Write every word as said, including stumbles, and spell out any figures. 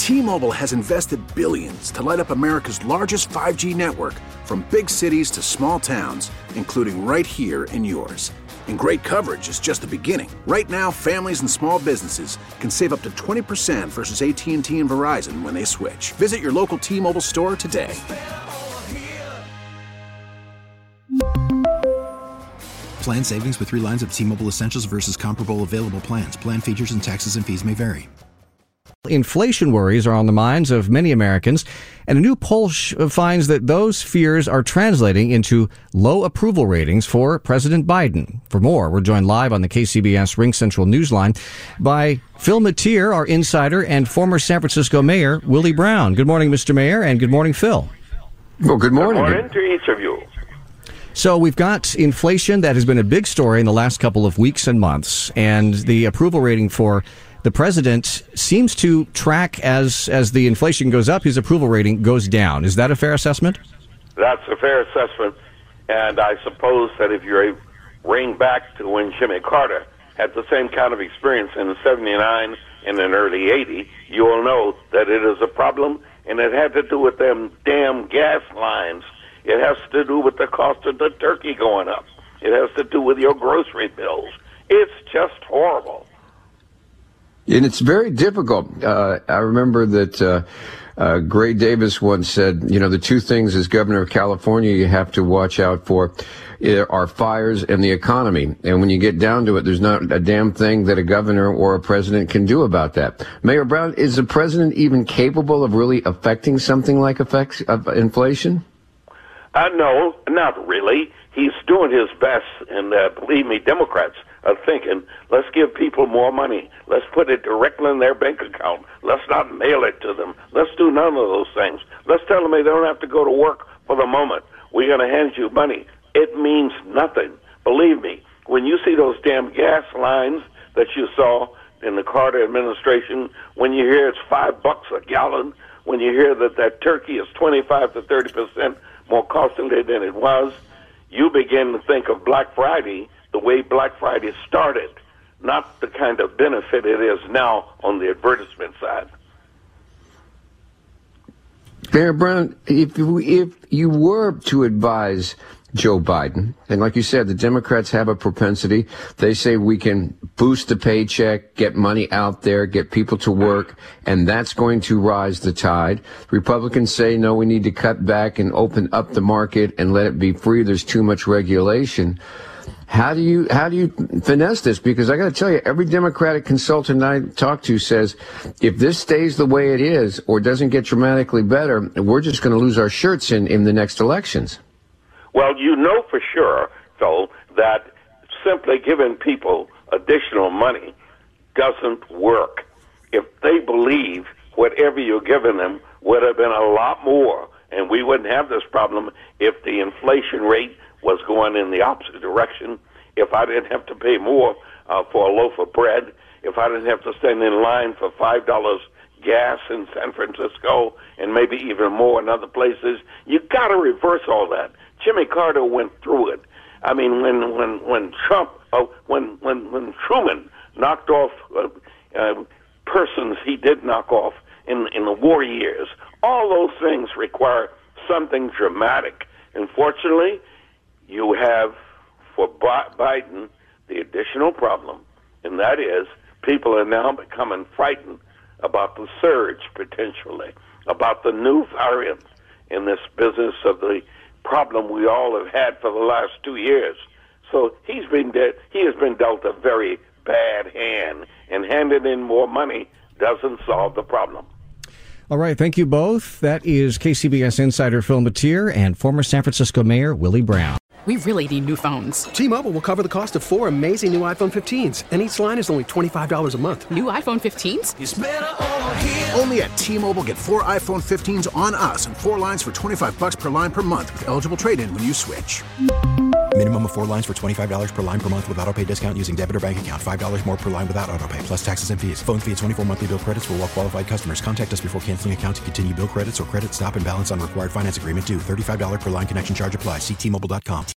T-Mobile has invested billions to light up America's largest five G network, from big cities to small towns, including right here in yours. And great coverage is just the beginning. Right now, families and small businesses can save up to twenty percent versus A T and T and Verizon when they switch. Visit your local T-Mobile store today. Plan savings with three lines of T-Mobile Essentials versus comparable available plans. Plan features and taxes and fees may vary. Inflation worries are on the minds of many Americans, and a new poll sh- finds that those fears are translating into low approval ratings for President Biden. For more, we're joined live on the K C B S Ring Central Newsline by Phil Matier, our insider, and former San Francisco Mayor Willie Brown. Good morning, Mister Mayor, and good morning, Phil. Well, good morning. Good morning to each of you. So we've got inflation that has been a big story in the last couple of weeks and months, and the approval rating for the president seems to track as as the inflation goes up, his approval rating goes down. Is that a fair assessment? That's a fair assessment, and I suppose that if you ring back to when Jimmy Carter had the same kind of experience in seventy-nine and in early eighty, you will know that it is a problem, and it had to do with them damn gas lines. It has to do with the cost of the turkey going up. It has to do with your grocery bills. It's just horrible. And it's very difficult. Uh, I remember that uh, uh, Gray Davis once said, you know, the two things as governor of California you have to watch out for are fires and the economy. And when you get down to it, there's not a damn thing that a governor or a president can do about that. Mayor Brown, is the president even capable of really affecting something like effects of inflation? Uh, no, not really. He's doing his best, and uh, believe me, Democrats are thinking, let's give people more money. Let's put it directly in their bank account. Let's not mail it to them. Let's do none of those things. Let's tell them they don't have to go to work for the moment. We're going to hand you money. It means nothing. Believe me, when you see those damn gas lines that you saw in the Carter administration, when you hear it's five bucks a gallon, when you hear that that turkey is twenty-five to thirty percent more costly than it was, you begin to think of Black Friday the way Black Friday started, not the kind of benefit it is now on the advertisement side. Mayor Brown, if you, if you were to advise Joe Biden, and like you said, the Democrats have a propensity. They say we can boost the paycheck, get money out there, get people to work, and that's going to rise the tide. Republicans say, no, we need to cut back and open up the market and let it be free. There's too much regulation. How do you how do you finesse this? Because I got to tell you, every Democratic consultant I talk to says, if this stays the way it is or doesn't get dramatically better, we're just going to lose our shirts in, in the next elections. Well, you know for sure, Phil, that simply giving people additional money doesn't work. If they believe whatever you're giving them would have been a lot more, and we wouldn't have this problem if the inflation rate was going in the opposite direction, if I didn't have to pay more uh, for a loaf of bread, if I didn't have to stand in line for five dollars gas in San Francisco and maybe even more in other places. You got to reverse all that. Jimmy Carter went through it. I mean, when when when Trump, uh, when when when Truman knocked off uh, uh, persons he did knock off in in the war years, all those things require something dramatic. Unfortunately, you have for Biden the additional problem, and that is people are now becoming frightened about the surge potentially, about the new variant in this business of the problem we all have had for the last two years. So he's been de- he has been dealt a very bad hand, and handing in more money doesn't solve the problem. All right, thank you both. That is K C B S insider Phil Matier and former San Francisco Mayor Willie Brown. We really need new phones. T-Mobile will cover the cost of four amazing new iPhone fifteens, and each line is only twenty-five dollars a month. New iPhone fifteens? It's better over here. Only at T-Mobile, get four iPhone fifteens on us and four lines for twenty-five bucks per line per month with eligible trade-in when you switch. Minimum of four lines for twenty-five dollars per line per month with autopay discount using debit or bank account. five dollars more per line without autopay, plus taxes and fees. Phone fee at twenty-four monthly bill credits for well-qualified customers. Contact us before canceling account to continue bill credits or credit stop and balance on required finance agreement due. thirty-five dollars per line connection charge applies. See T Mobile dot com.